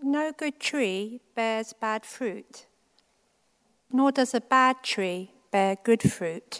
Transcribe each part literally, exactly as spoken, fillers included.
No good tree bears bad fruit, nor does a bad tree bear good fruit.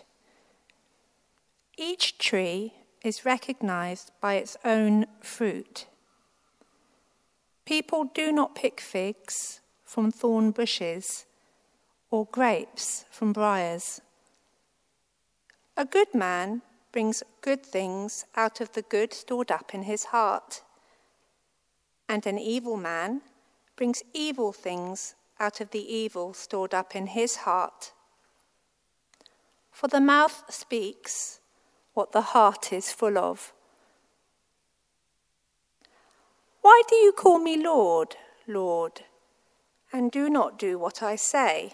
Each tree is recognized by its own fruit. People do not pick figs from thorn bushes or grapes from briars. A good man brings good things out of the good stored up in his heart, and an evil man brings evil things out of the evil stored up in his heart. For the mouth speaks what the heart is full of. Why do you call me Lord, Lord, and do not do what I say?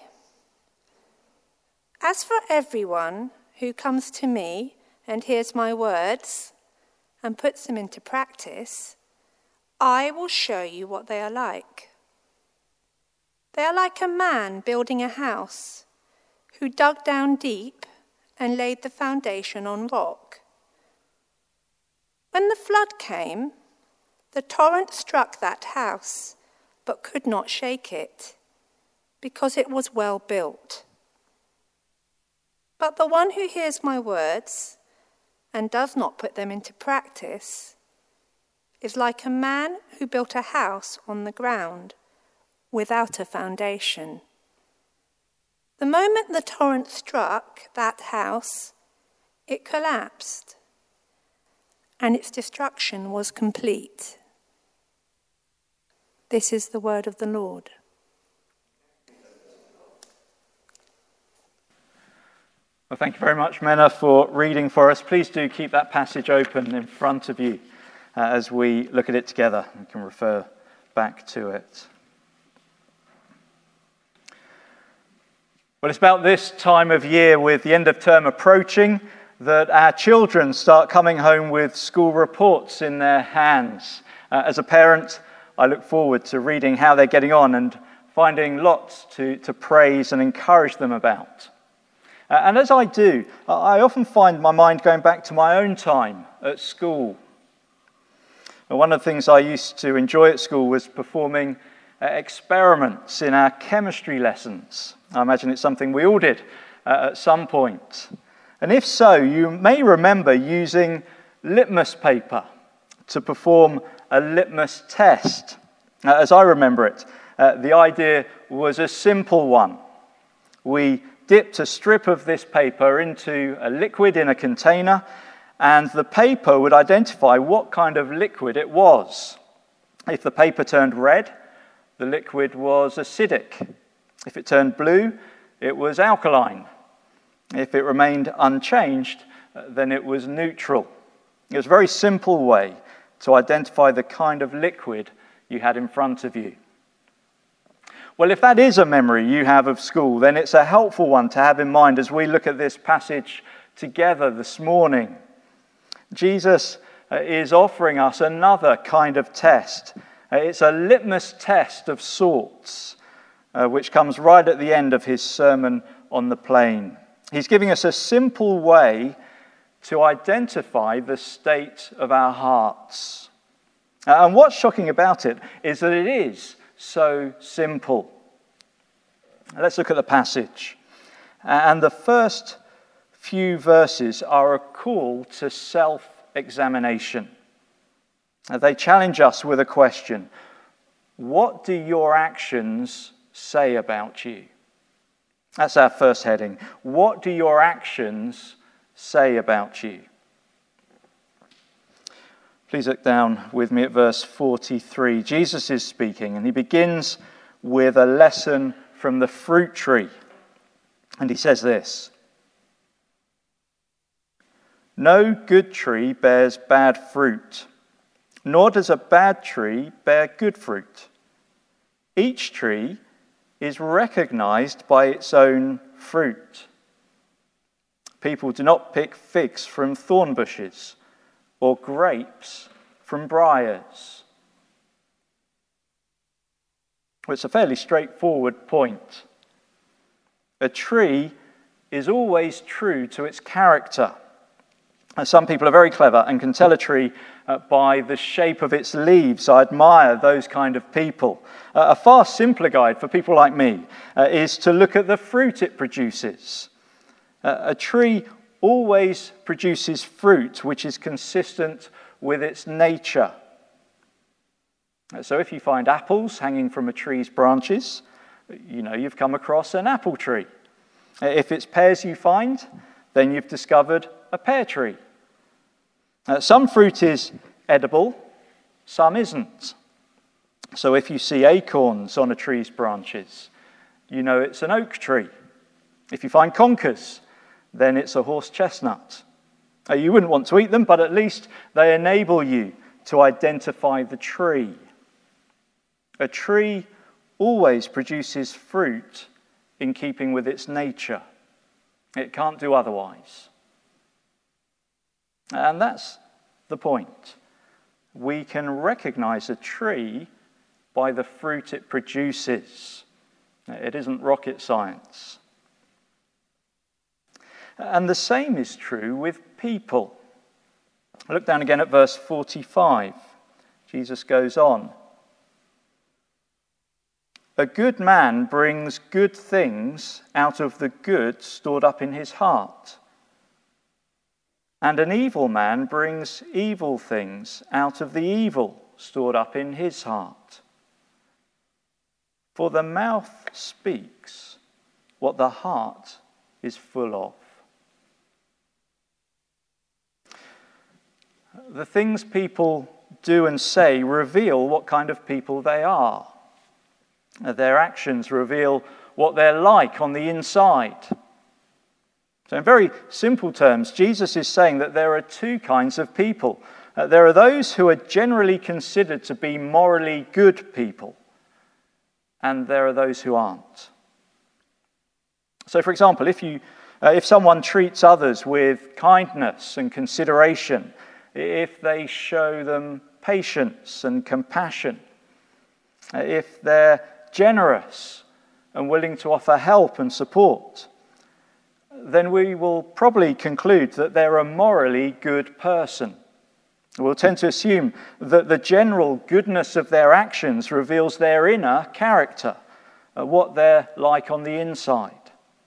As for everyone who comes to me and hears my words and puts them into practice, I will show you what they are like. They are like a man building a house who dug down deep and laid the foundation on rock. When the flood came, the torrent struck that house, but could not shake it, because it was well built. But the one who hears my words and does not put them into practice is like a man who built a house on the ground without a foundation. The moment the torrent struck that house, it collapsed, and its destruction was complete. This is the word of the Lord. Well, thank you very much, Menna, for reading for us. Please do keep that passage open in front of you uh, as we look at it together. You can refer back to it. Well, it's about this time of year, with the end of term approaching, that our children start coming home with school reports in their hands. Uh, as a parent, I look forward to reading how they're getting on and finding lots to, to praise and encourage them about. Uh, and as I do, I often find my mind going back to my own time at school. And one of the things I used to enjoy at school was performing uh, experiments in our chemistry lessons. I imagine it's something we all did uh, at some point. And if so, you may remember using litmus paper to perform a litmus test. Uh, as I remember it, uh, the idea was a simple one. We dipped a strip of this paper into a liquid in a container, and the paper would identify what kind of liquid it was. If the paper turned red, the liquid was acidic. If it turned blue, it was alkaline. If it remained unchanged, then it was neutral. It was a very simple way to identify the kind of liquid you had in front of you. Well, if that is a memory you have of school, then it's a helpful one to have in mind as we look at this passage together this morning. Jesus is offering us another kind of test. It's a litmus test of sorts, uh, which comes right at the end of his Sermon on the Plain. He's giving us a simple way to identify the state of our hearts. And what's shocking about it is that it is so simple. Let's look at the passage. And the first few verses are a call to self-examination. They challenge us with a question. What do your actions say about you? That's our first heading. What do your actions say about you? Please look down with me at verse forty-three. Jesus is speaking, and he begins with a lesson from the fruit tree. And he says this: "No good tree bears bad fruit, nor does a bad tree bear good fruit. Each tree is recognized by its own fruit. People do not pick figs from thorn bushes or grapes from briars." Well, it's a fairly straightforward point. A tree is always true to its character. Uh, Some people are very clever and can tell a tree uh, by the shape of its leaves. I admire those kind of people. Uh, a far simpler guide for people like me uh, is to look at the fruit it produces. Uh, a tree always produces fruit which is consistent with its nature. Uh, so if you find apples hanging from a tree's branches, you know you've come across an apple tree. Uh, if it's pears you find, then you've discovered a pear tree. Uh, some fruit is edible, some isn't. So if you see acorns on a tree's branches, you know it's an oak tree. If you find conkers, then it's a horse chestnut. Uh, you wouldn't want to eat them, but at least they enable you to identify the tree. A tree always produces fruit in keeping with its nature. It can't do otherwise. And that's the point. We can recognize a tree by the fruit it produces. It isn't rocket science. And the same is true with people. Look down again at verse forty-five. Jesus goes on. A good man brings good things out of the good stored up in his heart. And an evil man brings evil things out of the evil stored up in his heart. For the mouth speaks what the heart is full of. The things people do and say reveal what kind of people they are. Their actions reveal what they're like on the inside. So in very simple terms, Jesus is saying that there are two kinds of people. Uh, there are those who are generally considered to be morally good people, and there are those who aren't. So for example, if you, uh, if someone treats others with kindness and consideration, if they show them patience and compassion, uh, if they're generous and willing to offer help and support, then we will probably conclude that they're a morally good person. We'll tend to assume that the general goodness of their actions reveals their inner character, uh, what they're like on the inside.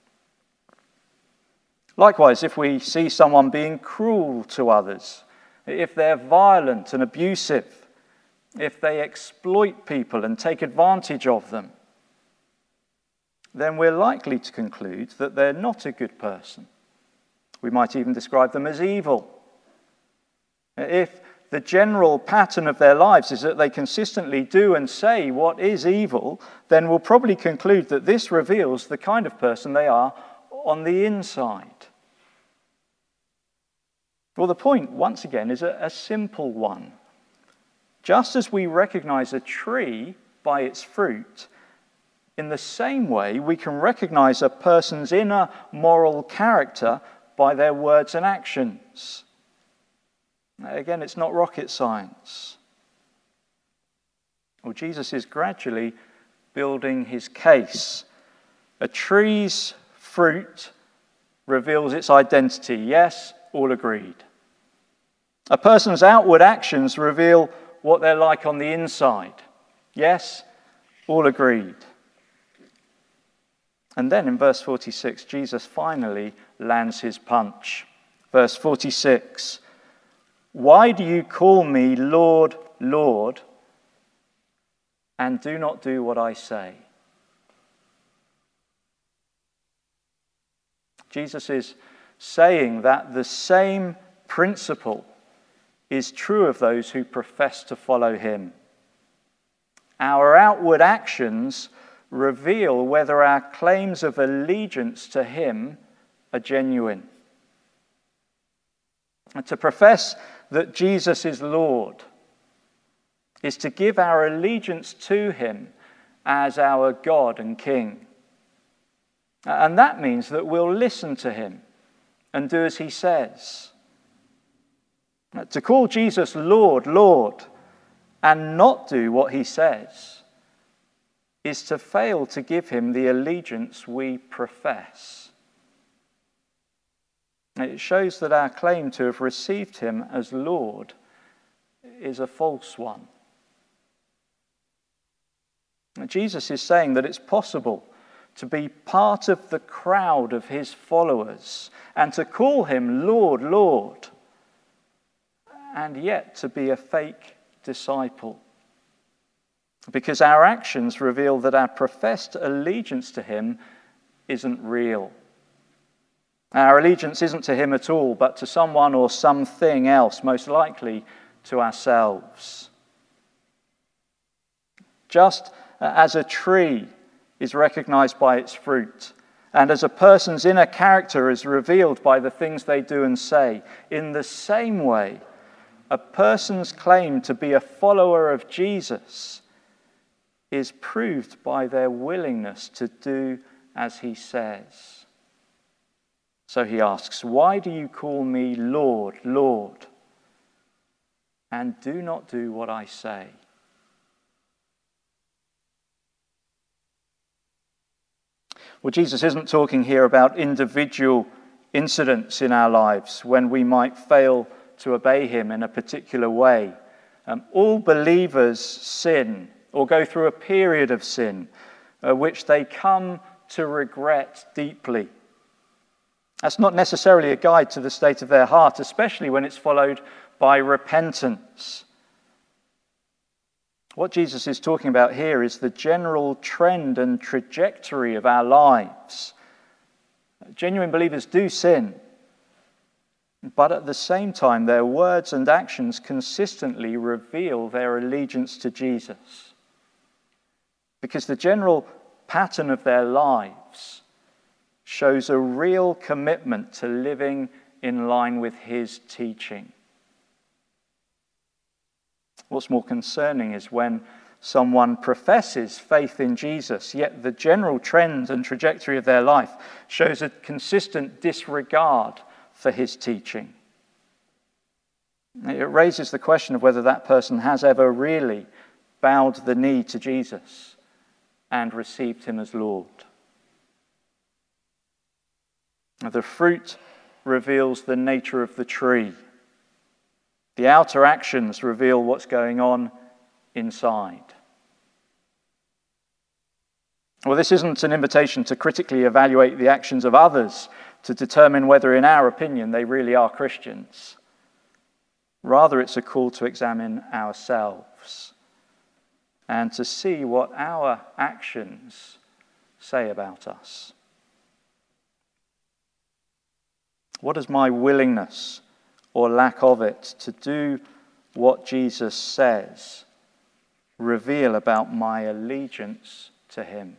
Likewise, if we see someone being cruel to others, if they're violent and abusive, if they exploit people and take advantage of them, then we're likely to conclude that they're not a good person. We might even describe them as evil. If the general pattern of their lives is that they consistently do and say what is evil, then we'll probably conclude that this reveals the kind of person they are on the inside. Well, the point, once again, is a, a simple one. Just as we recognize a tree by its fruit, in the same way we can recognize a person's inner moral character by their words and actions. Again, it's not rocket science. Well, Jesus is gradually building his case. A tree's fruit reveals its identity. Yes, all agreed. A person's outward actions reveal what they're like on the inside. Yes, all agreed. And then in verse forty-six, Jesus finally lands his punch. Verse forty-six, why do you call me Lord, Lord, and do not do what I say? Jesus is saying that the same principle is true of those who profess to follow him. Our outward actions reveal whether our claims of allegiance to him are genuine. And to profess that Jesus is Lord is to give our allegiance to him as our God and King. And that means that we'll listen to him and do as he says. To call Jesus Lord, Lord, and not do what he says is to fail to give him the allegiance we profess. It shows that our claim to have received him as Lord is a false one. Jesus is saying that it's possible to be part of the crowd of his followers and to call him Lord, Lord, and yet to be a fake disciple. Because our actions reveal that our professed allegiance to him isn't real. Our allegiance isn't to him at all, but to someone or something else, most likely to ourselves. Just as a tree is recognized by its fruit, and as a person's inner character is revealed by the things they do and say, in the same way, a person's claim to be a follower of Jesus is proved by their willingness to do as he says. So he asks, "Why do you call me Lord, Lord, and do not do what I say?" Well, Jesus isn't talking here about individual incidents in our lives when we might fail to obey him in a particular way. Um, all believers sin or go through a period of sin uh, which they come to regret deeply. That's not necessarily a guide to the state of their heart, especially when it's followed by repentance. What Jesus is talking about here is the general trend and trajectory of our lives. Genuine believers do sin, but at the same time, their words and actions consistently reveal their allegiance to Jesus. Because the general pattern of their lives shows a real commitment to living in line with his teaching. What's more concerning is when someone professes faith in Jesus, yet the general trend and trajectory of their life shows a consistent disregard for his teaching. It raises the question of whether that person has ever really bowed the knee to Jesus and received him as Lord. The fruit reveals the nature of the tree. The outer actions reveal what's going on inside. Well, this isn't an invitation to critically evaluate the actions of others to determine whether, in our opinion, they really are Christians. Rather, it's a call to examine ourselves and to see what our actions say about us. What is my willingness or lack of it to do what Jesus says reveal about my allegiance to him?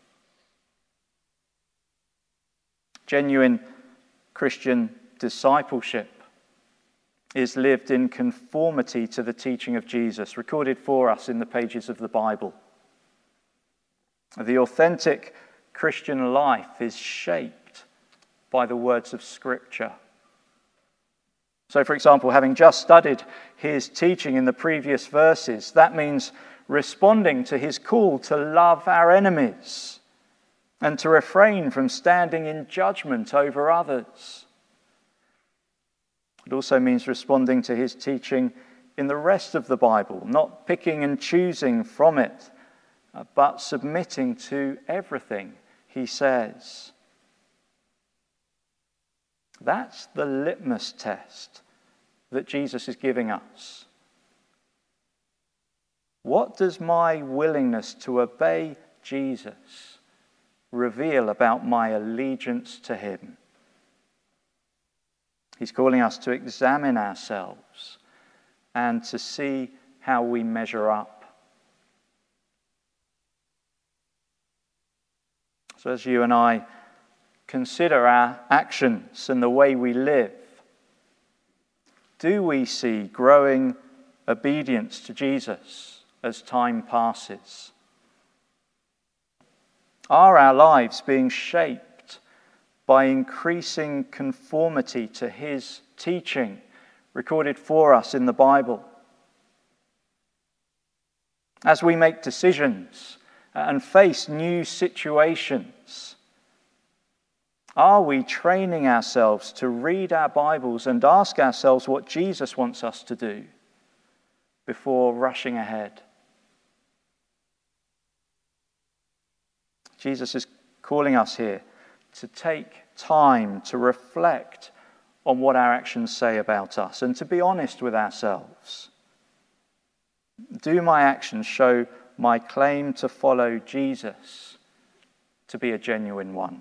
Genuine Christian discipleship is lived in conformity to the teaching of Jesus, recorded for us in the pages of the Bible. The authentic Christian life is shaped by the words of Scripture. So, for example, having just studied his teaching in the previous verses, that means responding to his call to love our enemies and to refrain from standing in judgment over others. It also means responding to his teaching in the rest of the Bible, not picking and choosing from it, but submitting to everything he says. That's the litmus test that Jesus is giving us. What does my willingness to obey Jesus reveal about my allegiance to him? He's calling us to examine ourselves and to see how we measure up. So as you and I consider our actions and the way we live, do we see growing obedience to Jesus as time passes? Are our lives being shaped by increasing conformity to his teaching recorded for us in the Bible? As we make decisions and face new situations, Are we training ourselves to read our Bibles and ask ourselves what Jesus wants us to do before rushing ahead? Jesus is calling us here to take time to reflect on what our actions say about us and to be honest with ourselves. Do my actions show my claim to follow Jesus to be a genuine one?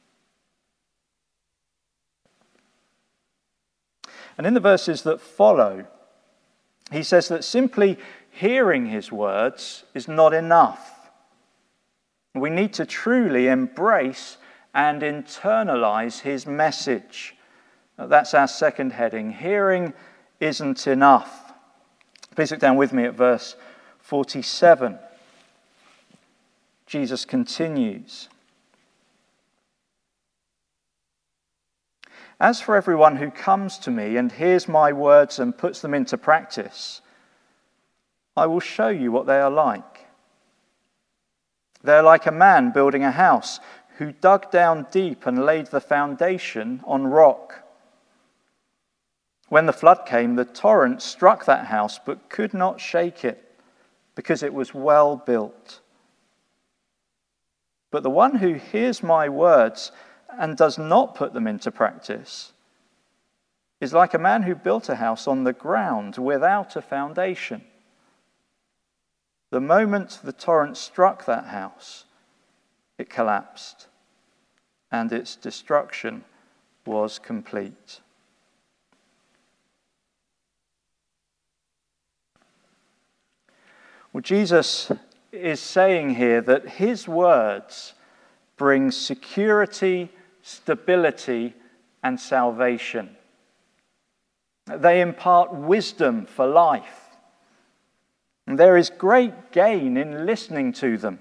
And in the verses that follow, he says that simply hearing his words is not enough. We need to truly embrace and internalize his message. That's our second heading. Hearing isn't enough. Please look down with me at verse forty-seven. Jesus continues. As for everyone who comes to me and hears my words and puts them into practice, I will show you what they are like. They're like a man building a house who dug down deep and laid the foundation on rock. When the flood came, the torrent struck that house but could not shake it because it was well built. But the one who hears my words and does not put them into practice is like a man who built a house on the ground without a foundation. The moment the torrent struck that house, it collapsed, and its destruction was complete. Well, Jesus is saying here that his words bring security, stability, and salvation. They impart wisdom for life. And there is great gain in listening to them.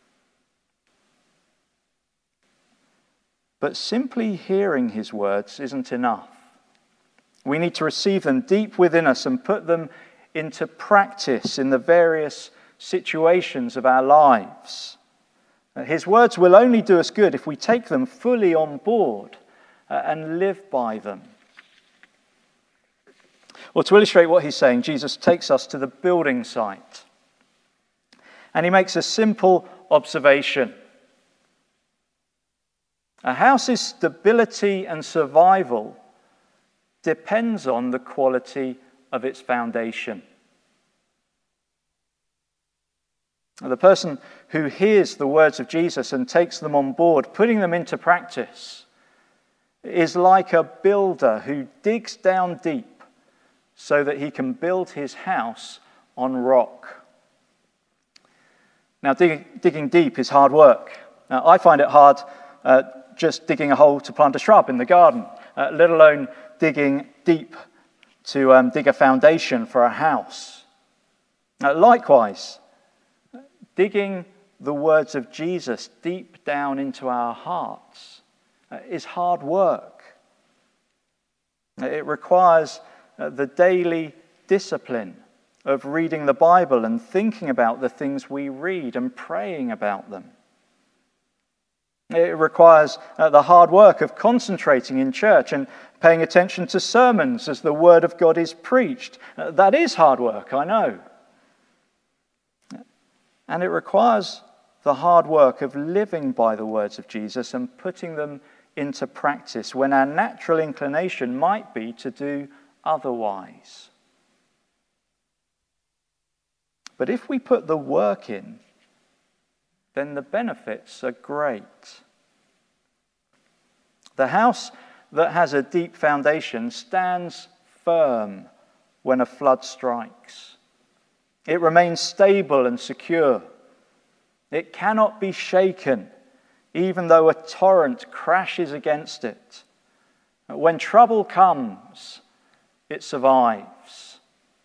But simply hearing his words isn't enough. We need to receive them deep within us and put them into practice in the various situations of our lives. His words will only do us good if we take them fully on board and live by them. Well, to illustrate what he's saying, Jesus takes us to the building site. And he makes a simple observation. A house's stability and survival depends on the quality of its foundation. The person who hears the words of Jesus and takes them on board, putting them into practice, is like a builder who digs down deep so that he can build his house on rock. Now, dig, digging deep is hard work. Now, I find it hard uh, just digging a hole to plant a shrub in the garden, uh, let alone digging deep to um, dig a foundation for a house. Uh, likewise, digging the words of Jesus deep down into our hearts uh, is hard work. It requires uh, the daily discipline of reading the Bible and thinking about the things we read and praying about them. It requires uh, the hard work of concentrating in church and paying attention to sermons as the Word of God is preached. Uh, that is hard work, I know. And it requires the hard work of living by the words of Jesus and putting them into practice when our natural inclination might be to do otherwise. But if we put the work in, then the benefits are great. The house that has a deep foundation stands firm when a flood strikes. It remains stable and secure. It cannot be shaken, even though a torrent crashes against it. When trouble comes, it survives.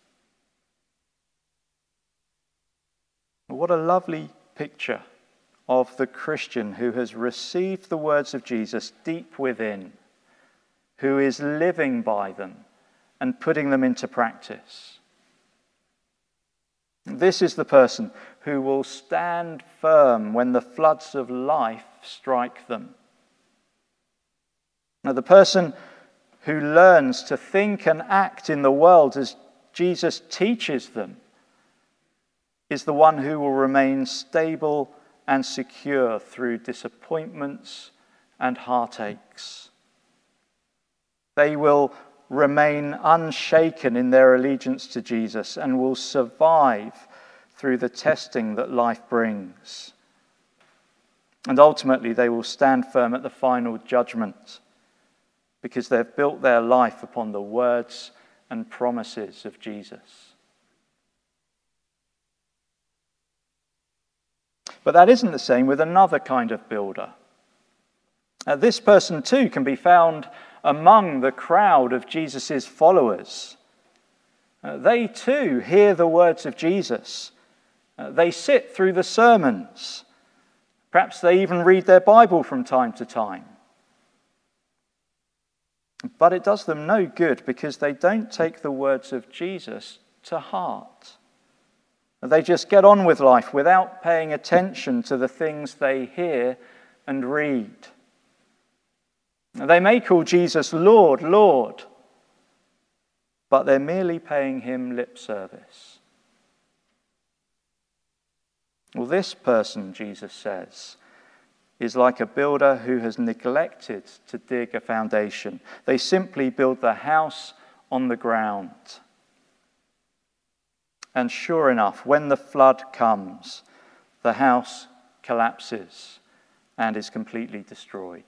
What a lovely picture of the Christian who has received the words of Jesus deep within, who is living by them and putting them into practice. This is the person who will stand firm when the floods of life strike them. Now, the person who learns to think and act in the world as Jesus teaches them is the one who will remain stable and secure through disappointments and heartaches. They will remain unshaken in their allegiance to Jesus and will survive through the testing that life brings. And ultimately, they will stand firm at the final judgment because they've built their life upon the words and promises of Jesus. But that isn't the same with another kind of builder. Uh, this person too can be found among the crowd of Jesus' followers. Uh, they too hear the words of Jesus. Uh, they sit through the sermons. Perhaps they even read their Bible from time to time. But it does them no good because they don't take the words of Jesus to heart. They just get on with life without paying attention to the things they hear and read. They may call Jesus Lord, Lord, but they're merely paying him lip service. Well, this person, Jesus says, is like a builder who has neglected to dig a foundation. They simply build the house on the ground. And sure enough, when the flood comes, the house collapses and is completely destroyed.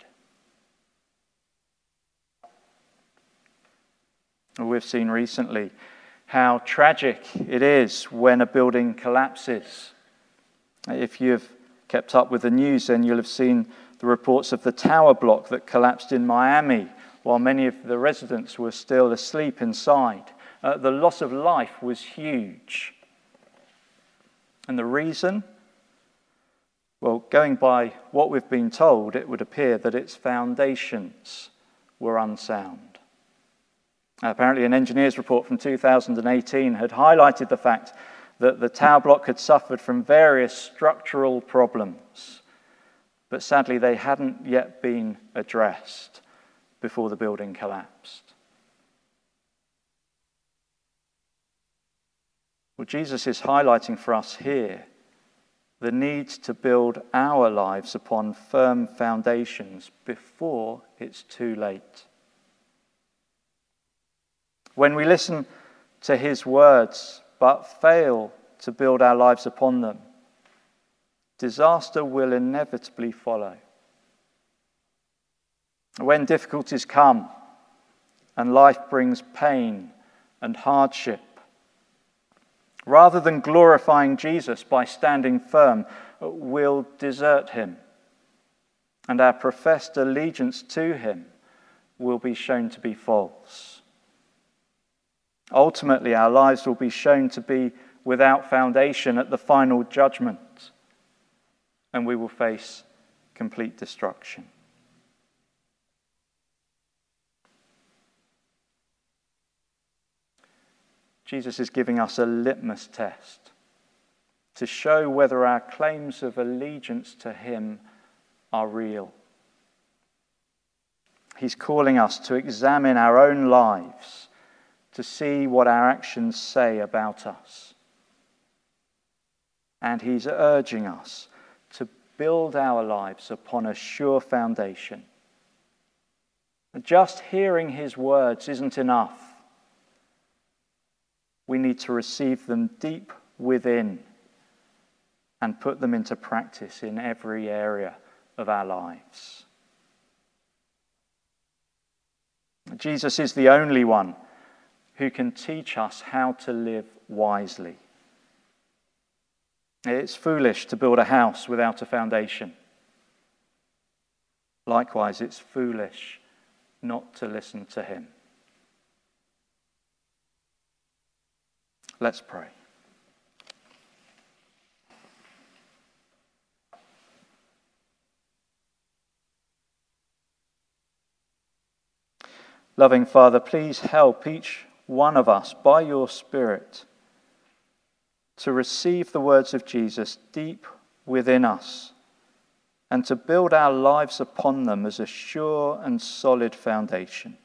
We've seen recently how tragic it is when a building collapses. If you've kept up with the news, then you'll have seen the reports of the tower block that collapsed in Miami while many of the residents were still asleep inside. Uh, the loss of life was huge. And the reason? Well, going by what we've been told, it would appear that its foundations were unsound. Apparently, an engineer's report from two thousand eighteen had highlighted the fact that the tower block had suffered from various structural problems, but sadly they hadn't yet been addressed before the building collapsed. Well, Jesus is highlighting for us here the need to build our lives upon firm foundations before it's too late. When we listen to his words but fail to build our lives upon them, disaster will inevitably follow. When difficulties come and life brings pain and hardship, rather than glorifying Jesus by standing firm, we'll desert him, and our professed allegiance to him will be shown to be false. Ultimately, our lives will be shown to be without foundation at the final judgment, and we will face complete destruction. Jesus is giving us a litmus test to show whether our claims of allegiance to him are real. He's calling us to examine our own lives to see what our actions say about us. And he's urging us to build our lives upon a sure foundation. Just hearing his words isn't enough. We need to receive them deep within and put them into practice in every area of our lives. Jesus is the only one who can teach us how to live wisely. It's foolish to build a house without a foundation. Likewise, it's foolish not to listen to him. Let's pray. Loving Father, please help each one of us by your Spirit to receive the words of Jesus deep within us and to build our lives upon them as a sure and solid foundation.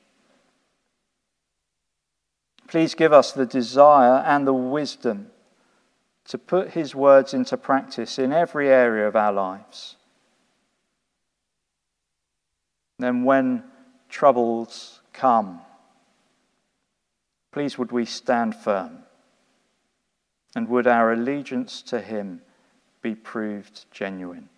Please give us the desire and the wisdom to put his words into practice in every area of our lives. Then when troubles come, please would we stand firm, and would our allegiance to him be proved genuine.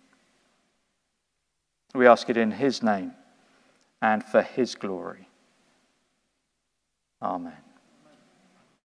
We ask it in his name and for his glory. Amen.